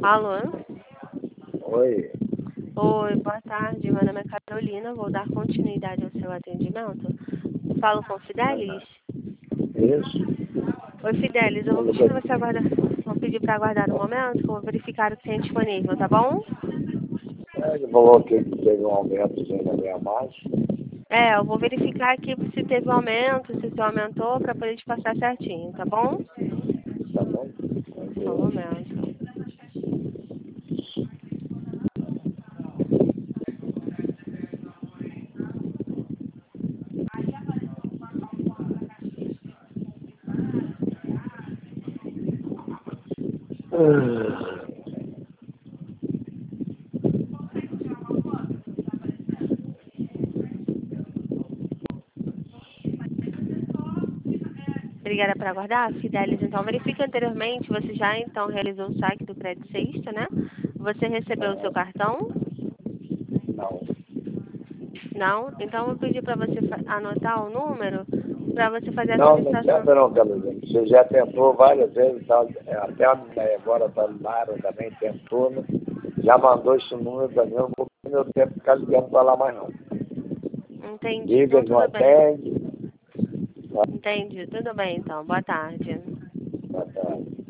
Alô? Oi, Oi, boa tarde. Meu nome é Carolina. Vou dar continuidade ao seu atendimento. Falo com Fidelis. isso? Oi, Fidelis. Eu vou Tudo pedir bem? para você aguardar. Vou pedir para aguardar um momento que eu vou verificar o que tem disponível, tá bom? Ele falou que teve um aumento na minha margem. Eu vou verificar aqui se teve um aumento, se aumentou, para poder te passar certinho, tá bom? Tá bom? Só um Tranquilo. momento. Obrigada por aguardar, Fidelis. Então, verifique anteriormente, você já então realizou o saque do Crédito Sexta, né? Você recebeu o seu cartão? Não. Não? Então, eu vou pedir para você anotar o número para você fazer a Não, não solicitação. adianta não, Carolina. Você já tentou várias vezes, tá? Até a mulher agora tá Lara também tentou, né? Já mandou esse número para mim, eu não vou ter meu tempo ficar ligando para lá mais não. Entendi. Liga, Então, não tudo bem. atende. Entendi. Tudo bem, então. Boa tarde. Tá, tá.